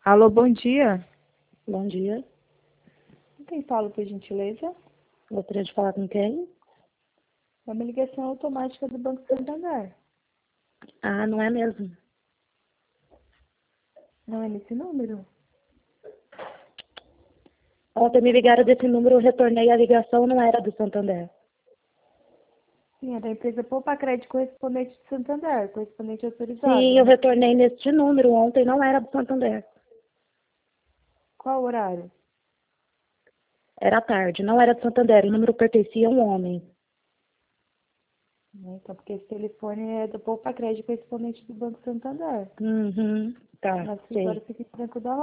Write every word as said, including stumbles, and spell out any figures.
Alô, bom dia. Bom dia. Quem fala, por gentileza? Gostaria de falar com quem? É uma ligação automática do Banco Santander. Ah, não é mesmo. Não é nesse número? Ontem me ligaram desse número, eu retornei a ligação, não era do Santander. Sim, é da empresa Poupa Crédito correspondente de Santander, correspondente autorizado. Sim, eu retornei neste número, ontem não era do Santander. Qual o horário? Era tarde, não era do Santander, o número pertencia a um homem. Né, Então, porque esse telefone é do Poupa Crédito correspondente do Banco Santander. Uhum, tá, Nosso escritório sei. fica em Franco da